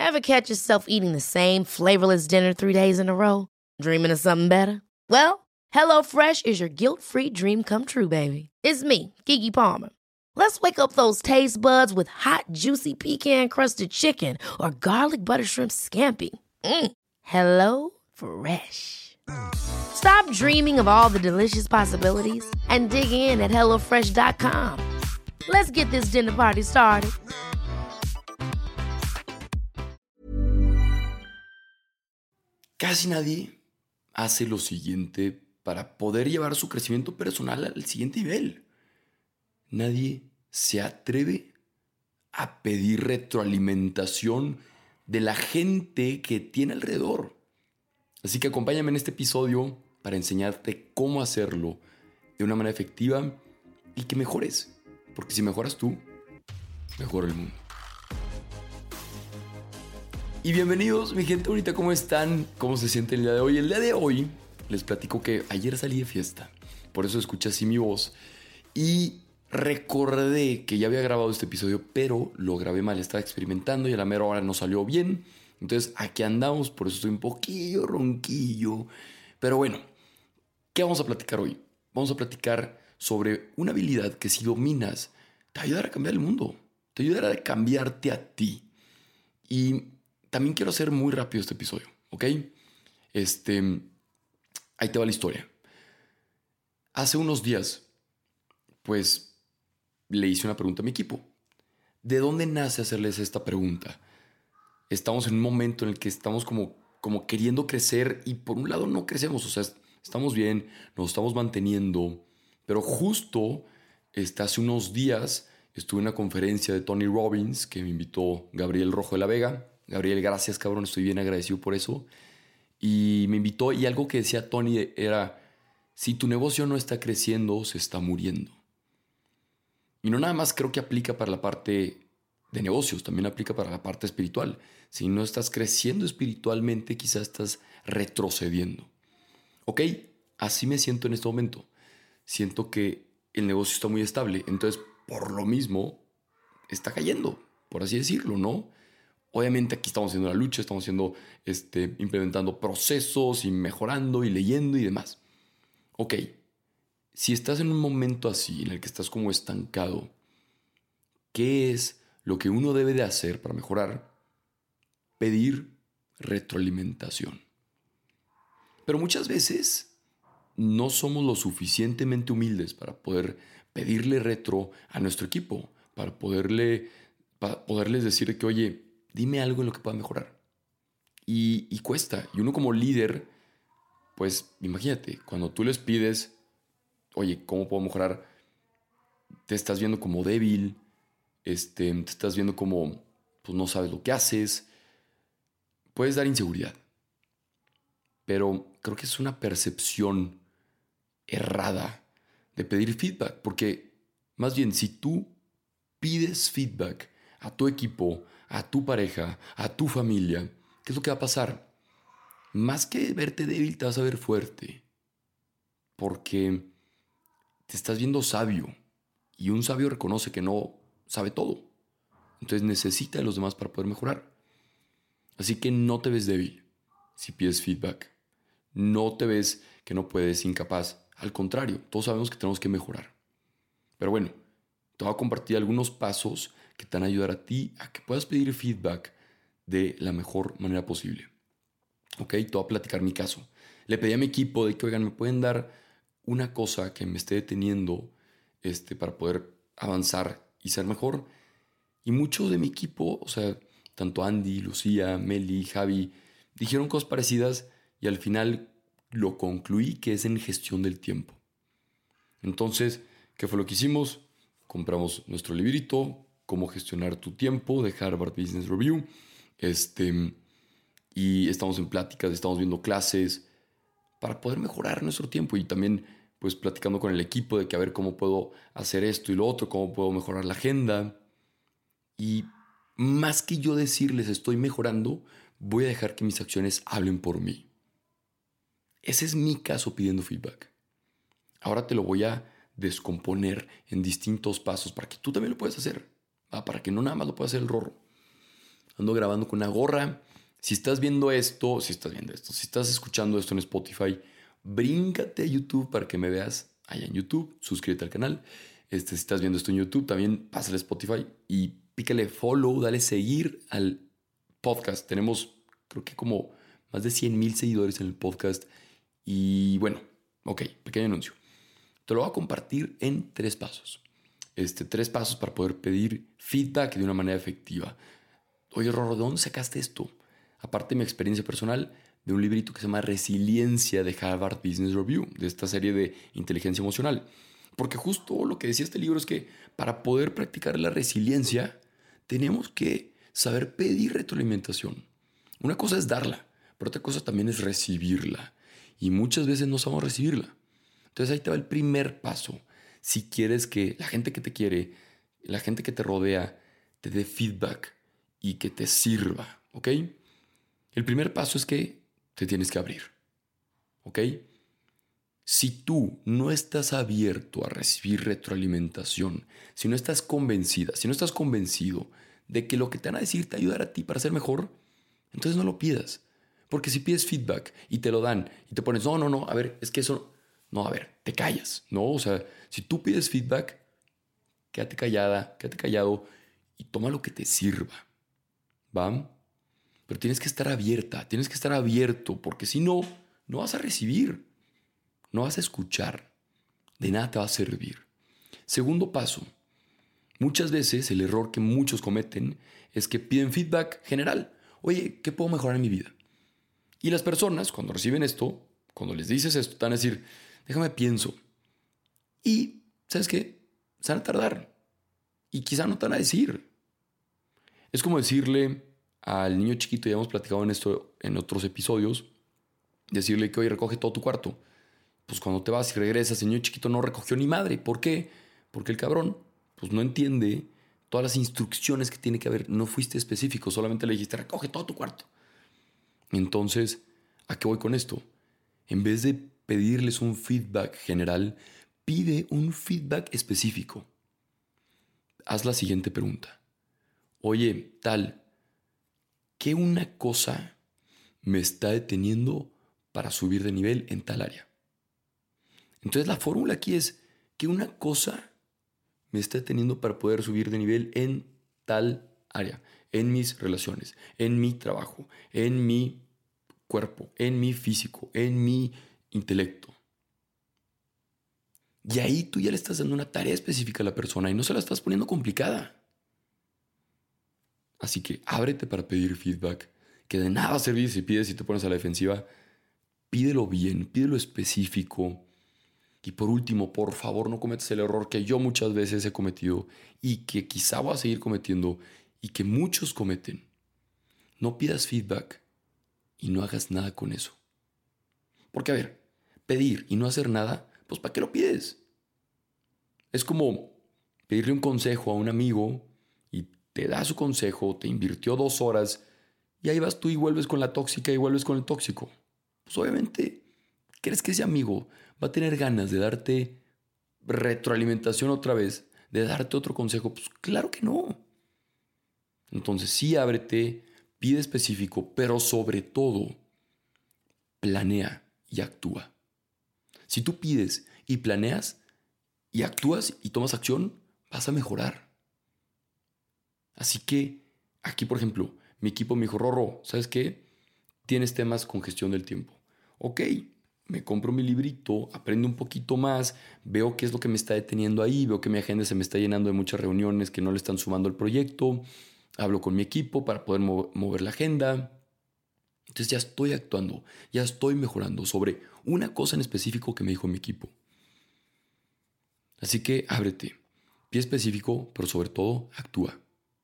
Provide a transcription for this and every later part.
Ever catch yourself eating the same flavorless dinner 3 days in a row? Dreaming of something better? Well, HelloFresh is your guilt-free dream come true, baby. It's me, Keke Palmer. Let's wake up those taste buds with hot, juicy pecan-crusted chicken or garlic butter shrimp scampi. Hello Fresh. Stop dreaming of all the delicious possibilities and dig in at HelloFresh.com. Let's get this dinner party started. Casi nadie hace lo siguiente para poder llevar su crecimiento personal al siguiente nivel. Nadie se atreve a pedir retroalimentación de la gente que tiene alrededor. Así que acompáñame en este episodio para enseñarte cómo hacerlo de una manera efectiva y que mejores. Porque si mejoras tú, mejora el mundo. Y bienvenidos, mi gente bonita, ¿cómo están? ¿Cómo se sienten el día de hoy? El día de hoy les platico que ayer salí de fiesta. Por eso escuché así mi voz. Y recordé que ya había grabado este episodio, pero lo grabé mal. Estaba experimentando y a la mera hora no salió bien. Entonces aquí andamos, por eso estoy un poquillo ronquillo. Pero bueno, ¿qué vamos a platicar hoy? Vamos a platicar sobre una habilidad que si dominas te ayudará a cambiar el mundo. Te ayudará a cambiarte a ti. Y también quiero hacer muy rápido este episodio, ¿ok? Ahí te va la historia. Hace unos días, pues, le hice una pregunta a mi equipo. ¿De dónde nace hacerles esta pregunta? Estamos en un momento en el que estamos como queriendo crecer y por un lado no crecemos. O sea, estamos bien, nos estamos manteniendo. Pero justo hace unos días estuve en una conferencia de Tony Robbins que me invitó Gabriel Rojo de la Vega. Gabriel, gracias, cabrón, estoy bien agradecido por eso. Y me invitó y algo que decía Tony era, si tu negocio no está creciendo, se está muriendo. Y no nada más creo que aplica para la parte de negocios, también aplica para la parte espiritual. Si no estás creciendo espiritualmente, quizás estás retrocediendo. Ok, así me siento en este momento. Siento que el negocio está muy estable, entonces por lo mismo está cayendo, por así decirlo, ¿no? Obviamente aquí estamos haciendo la lucha, estamos implementando procesos y mejorando y leyendo y demás. Ok, si estás en un momento así en el que estás como estancado, ¿qué es lo que uno debe de hacer para mejorar? Pedir retroalimentación. Pero muchas veces no somos lo suficientemente humildes para poder pedirle retro a nuestro equipo, para poderles decir que, oye, dime algo en lo que pueda mejorar. Y cuesta. Y uno como líder, pues imagínate, cuando tú les pides, oye, ¿cómo puedo mejorar? Te estás viendo como débil, te estás viendo como pues no sabes lo que haces. Puedes dar inseguridad. Pero creo que es una percepción errada de pedir feedback. Porque más bien, si tú pides feedback a tu equipo, a tu pareja, a tu familia, ¿qué es lo que va a pasar? Más que verte débil, te vas a ver fuerte. Porque te estás viendo sabio. Y un sabio reconoce que no sabe todo. Entonces necesita de los demás para poder mejorar. Así que no te ves débil si pides feedback. No te ves que no puedes, incapaz. Al contrario, todos sabemos que tenemos que mejorar. Pero bueno, te voy a compartir algunos pasos que te van a ayudar a ti a que puedas pedir feedback de la mejor manera posible. Ok, te voy a platicar mi caso. Le pedí a mi equipo de que, oigan, ¿me pueden dar una cosa que me esté deteniendo para poder avanzar y ser mejor? Y muchos de mi equipo, o sea, tanto Andy, Lucía, Meli, Javi, dijeron cosas parecidas y al final lo concluí que es en gestión del tiempo. Entonces, ¿qué fue lo que hicimos? Compramos nuestro librito, Cómo gestionar tu tiempo, de Harvard Business Review. Y estamos en pláticas, estamos viendo clases para poder mejorar nuestro tiempo y también pues platicando con el equipo de que a ver cómo puedo hacer esto y lo otro, cómo puedo mejorar la agenda. Y más que yo decirles estoy mejorando, voy a dejar que mis acciones hablen por mí. Ese es mi caso pidiendo feedback. Ahora te lo voy a descomponer en distintos pasos para que tú también lo puedas hacer. Para que no nada más lo pueda hacer el rorro. ando grabando con una gorra. Si estás viendo esto, si estás escuchando esto en Spotify, bríncate a YouTube para que me veas allá en YouTube. Suscríbete al canal. Si estás viendo esto en YouTube, también pásale a Spotify y pícale follow, dale seguir al podcast. Tenemos, creo que como más de 100,000 seguidores en el podcast. Y bueno, ok, pequeño anuncio. Te lo voy a compartir en 3 pasos. 3 pasos para poder pedir feedback de una manera efectiva. Oye, Rorro, ¿de dónde sacaste esto? Aparte de mi experiencia personal, de un librito que se llama Resiliencia de Harvard Business Review, de esta serie de inteligencia emocional. Porque justo lo que decía este libro es que para poder practicar la resiliencia, tenemos que saber pedir retroalimentación. Una cosa es darla, pero otra cosa también es recibirla. Y muchas veces no sabemos recibirla. Entonces ahí te va el primer paso. Si quieres que la gente que te quiere, la gente que te rodea, te dé feedback y que te sirva, ¿ok? El primer paso es que te tienes que abrir, ¿ok? Si tú no estás abierto a recibir retroalimentación, si no estás convencida, si no estás convencido de que lo que te van a decir te ayudará a ti para ser mejor, entonces no lo pidas. Porque si pides feedback y te lo dan y te pones, no, a ver, es que eso, no, a ver, te callas, ¿no? O sea, si tú pides feedback, quédate callada, quédate callado y toma lo que te sirva, ¿va? Pero tienes que estar abierta, tienes que estar abierto, porque si no, no vas a recibir, no vas a escuchar, de nada te va a servir. Segundo paso, muchas veces el error que muchos cometen es que piden feedback general. Oye, ¿qué puedo mejorar en mi vida? Y las personas, cuando reciben esto, cuando les dices esto, te van a decir, déjame pienso. Y, ¿sabes qué? Se van a tardar. Y quizá no te van a decir. Es como decirle al niño chiquito, ya hemos platicado en esto en otros episodios, decirle que hoy recoge todo tu cuarto. Pues cuando te vas y regresas, el niño chiquito no recogió ni madre. ¿Por qué? Porque el cabrón pues no entiende todas las instrucciones que tiene que haber. No fuiste específico, solamente le dijiste recoge todo tu cuarto. Entonces, ¿a qué voy con esto? En vez de pedirles un feedback general, pide un feedback específico. Haz la siguiente pregunta. Oye, tal, ¿qué una cosa me está deteniendo para subir de nivel en tal área? Entonces la fórmula aquí es que una cosa me está deteniendo para poder subir de nivel en tal área, en mis relaciones, en mi trabajo, en mi cuerpo, en mi físico, en mi intelecto. Y ahí tú ya le estás dando una tarea específica a la persona y no se la estás poniendo complicada. Así que ábrete para pedir feedback, que de nada va a servir si pides y te pones a la defensiva. Pídelo bien, pídelo específico. Y por último, por favor, no cometas el error que yo muchas veces he cometido y que quizá voy a seguir cometiendo y que muchos cometen. No pidas feedback y no hagas nada con eso. Porque, a ver, pedir y no hacer nada, pues ¿para qué lo pides? Es como pedirle un consejo a un amigo y te da su consejo, te invirtió 2 horas y ahí vas tú y vuelves con la tóxica y vuelves con el tóxico. Pues obviamente, ¿crees que ese amigo va a tener ganas de darte retroalimentación otra vez, de darte otro consejo? Pues claro que no. Entonces sí, ábrete, pide específico, pero sobre todo, planea y actúa. Si tú pides y planeas y actúas y tomas acción, vas a mejorar. Así que aquí, por ejemplo, mi equipo me dijo, Rorro, ¿sabes qué? Tienes temas con gestión del tiempo. Ok, me compro mi librito, aprendo un poquito más, veo qué es lo que me está deteniendo ahí, veo que mi agenda se me está llenando de muchas reuniones que no le están sumando al proyecto, hablo con mi equipo para poder mover la agenda. Entonces ya estoy actuando, ya estoy mejorando sobre una cosa en específico que me dijo mi equipo. Así que ábrete, pide específico, pero sobre todo actúa.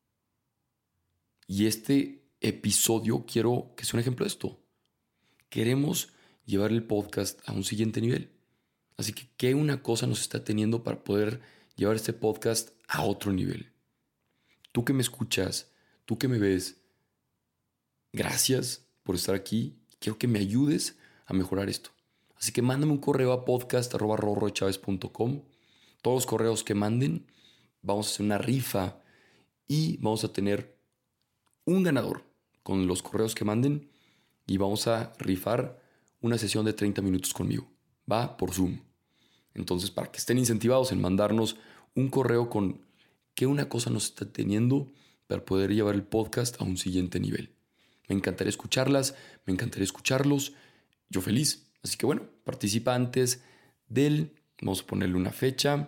Y este episodio quiero que sea un ejemplo de esto. Queremos llevar el podcast a un siguiente nivel. Así que, ¿qué una cosa nos está teniendo para poder llevar este podcast a otro nivel? Tú que me escuchas, tú que me ves, gracias por estar aquí. Quiero que me ayudes a mejorar esto. Así que mándame un correo a podcast@rorrochavez.com. Todos los correos que manden, vamos a hacer una rifa y vamos a tener un ganador con los correos que manden y vamos a rifar una sesión de 30 minutos conmigo. Va por Zoom. Entonces, para que estén incentivados en mandarnos un correo con qué una cosa nos está teniendo para poder llevar el podcast a un siguiente nivel. Me encantaría escucharlas, me encantaría escucharlos. Yo feliz. Así que bueno, participa antes vamos a ponerle una fecha,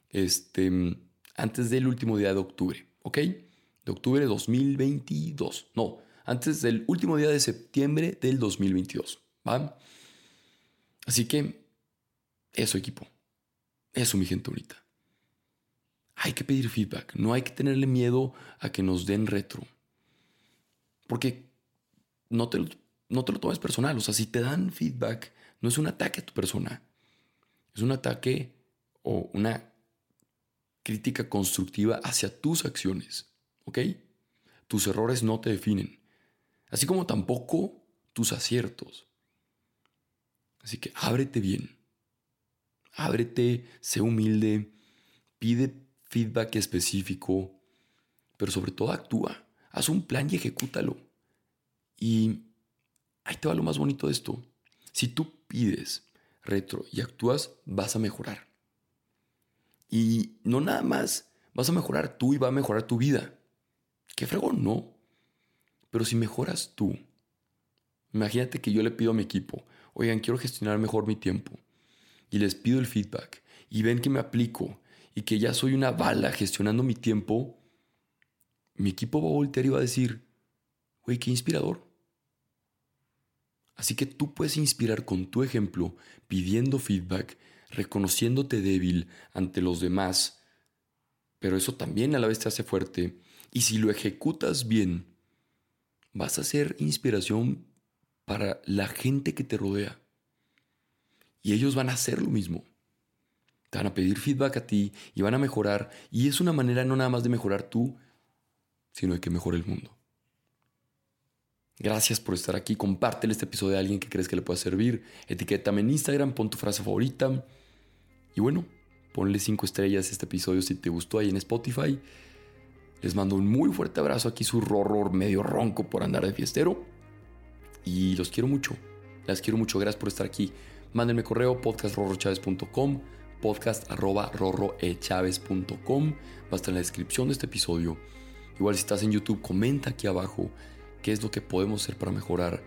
antes del último día de octubre, ¿ok? De octubre de 2022. No, antes del último día de septiembre del 2022, ¿va? Así que eso, equipo. Eso, mi gente bonita. Hay que pedir feedback. No hay que tenerle miedo a que nos den retro. Porque no te lo tomes personal. O sea, si te dan feedback, no es un ataque a tu persona. Es un ataque o una crítica constructiva hacia tus acciones. ¿Ok? Tus errores no te definen. Así como tampoco tus aciertos. Así que ábrete bien. Ábrete, sé humilde, pide feedback específico, pero sobre todo actúa. Haz un plan y ejecútalo. Y ahí te va lo más bonito de esto. Si tú pides retro y actúas, vas a mejorar. Y no nada más vas a mejorar tú y va a mejorar tu vida. Qué fregón, ¿no? Pero si mejoras tú, imagínate que yo le pido a mi equipo, oigan, quiero gestionar mejor mi tiempo. Y les pido el feedback y ven que me aplico y que ya soy una bala gestionando mi tiempo, mi equipo va a voltear y va a decir, güey, qué inspirador. Así que tú puedes inspirar con tu ejemplo, pidiendo feedback, reconociéndote débil ante los demás, pero eso también a la vez te hace fuerte. Y si lo ejecutas bien, vas a ser inspiración para la gente que te rodea. Y ellos van a hacer lo mismo. Te van a pedir feedback a ti y van a mejorar. Y es una manera no nada más de mejorar tú, sino de que mejore el mundo. Gracias por estar aquí. Compártele este episodio a alguien que crees que le pueda servir. Etiquétame en Instagram, pon tu frase favorita. Y bueno, ponle 5 estrellas a este episodio si te gustó ahí en Spotify. Les mando un muy fuerte abrazo. Aquí su Rorro medio ronco por andar de fiestero. Y los quiero mucho. Las quiero mucho. Gracias por estar aquí. Mándenme correo podcast@rorrochavez.com, podcast@rorroechavez.com. Va a estar en la descripción de este episodio. Igual si estás en YouTube, comenta aquí abajo qué es lo que podemos hacer para mejorar.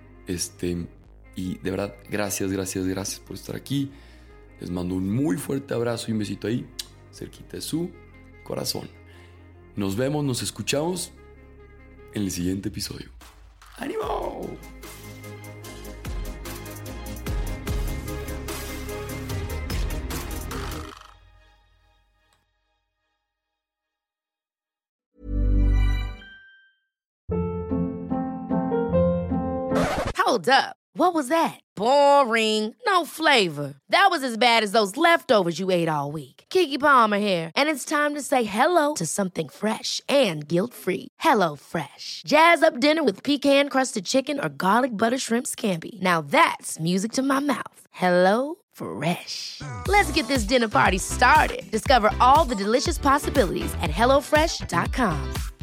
Y de verdad, gracias por estar aquí. Les mando un muy fuerte abrazo y un besito ahí, cerquita de su corazón. Nos vemos, nos escuchamos en el siguiente episodio. ¡Ánimo! Hold up. What was that? Boring. No flavor. That was as bad as those leftovers you ate all week. Keke Palmer here, and it's time to say hello to something fresh and guilt-free. Hello Fresh. Jazz up dinner with pecan-crusted chicken or garlic butter shrimp scampi. Now that's music to my mouth. Hello Fresh. Let's get this dinner party started. Discover all the delicious possibilities at HelloFresh.com.